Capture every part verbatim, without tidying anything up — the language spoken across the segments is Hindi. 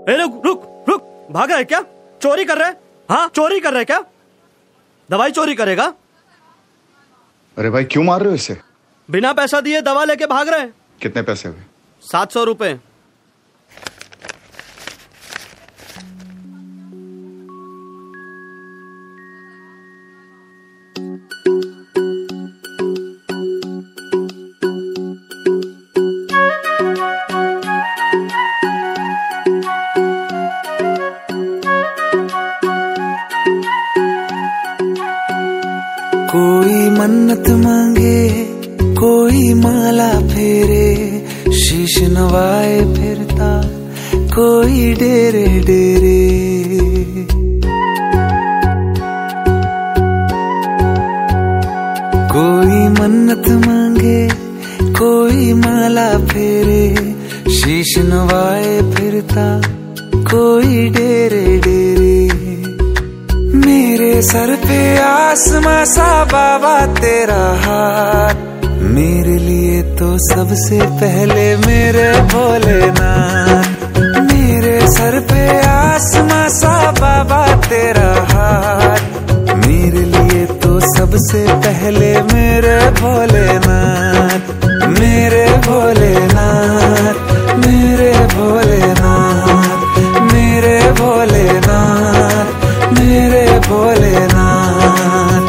ए रुक रुक रुक, भाग रहा है क्या? चोरी कर रहा है? हाँ चोरी कर रहा है क्या? दवाई चोरी करेगा? अरे भाई क्यों मार रहे हो इसे? बिना पैसा दिए दवा लेके भाग रहा है। कितने पैसे हुए? सात सौ रुपए। कोई मन्नत मांगे, कोई माला फेरे, शीश नवाए फिरता कोई डेरे डेरे। कोई मन्नत मांगे, कोई माला फेरे, शीश नवाए फिरता कोई डेरे डेरे। मेरे सर पे आसमां सा बाबा तेरा हाथ, मेरे लिए तो सबसे पहले मेरे भोलेनाथ। मेरे सर पे आसमां सा बाबा तेरा हाथ, मेरे लिए तो सबसे पहले मेरे भोलेनाथ। मेरे भोलेनाथ, मेरे भोलेनाथ, मेरे भोलेनाथ, मेरे भोलेनाथ।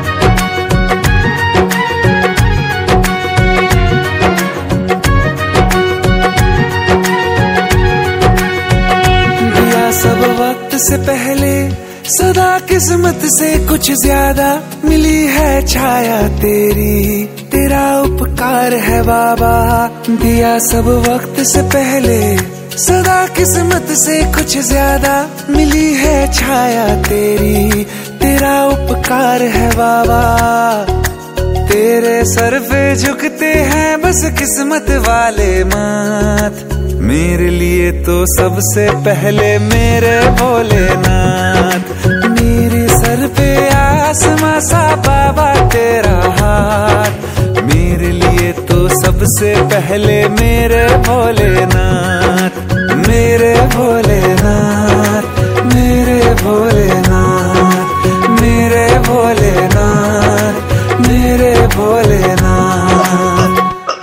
दिया सब वक्त से पहले, सदा किस्मत से कुछ ज्यादा, मिली है छाया तेरी, तेरा उपकार है बाबा। दिया सब वक्त से पहले, सदा किस्मत से कुछ ज्यादा, मिली है छाया तेरी, तेरा उपकार है बाबा। तेरे सर पे झुकते हैं बस किस्मत वाले माथ, मेरे लिए तो सबसे पहले मेरे भोलेनाथ। मेरे सर पे आसमां सा बाबा तेरा हाथ, मेरे लिए तो सबसे पहले मेरे भोलेनाथ। मेरे भोलेनाथ, मेरे भोलेनाथ, मेरे भोलेनाथ, मेरे भोलेनाथ।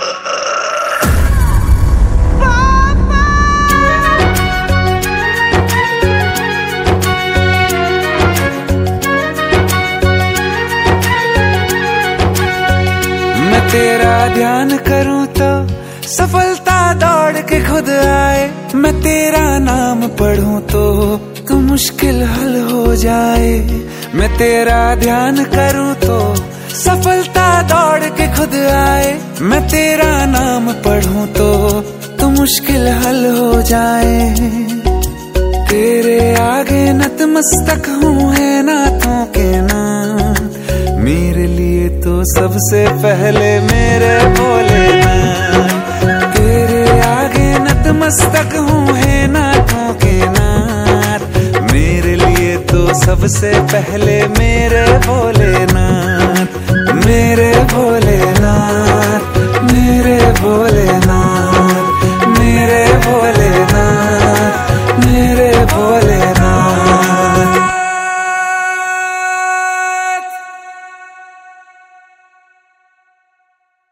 मैं तेरा ध्यान करूं तो सफलता दौड़ के खुद आए, मैं तेरा नाम पढ़ूं तो तो मुश्किल हल हो जाए। मैं तेरा ध्यान करूं तो सफलता दौड़ के खुद आए, मैं तेरा नाम पढ़ूं तो तो मुश्किल हल हो जाए। तेरे आगे नतमस्तक हूँ है नाथों के नाम, मेरे लिए तो सबसे पहले मेरे भोलेनाथ। तेरे आगे नतमस्तक हूँ है नाथों के नाथ, मेरे लिए तो सबसे पहले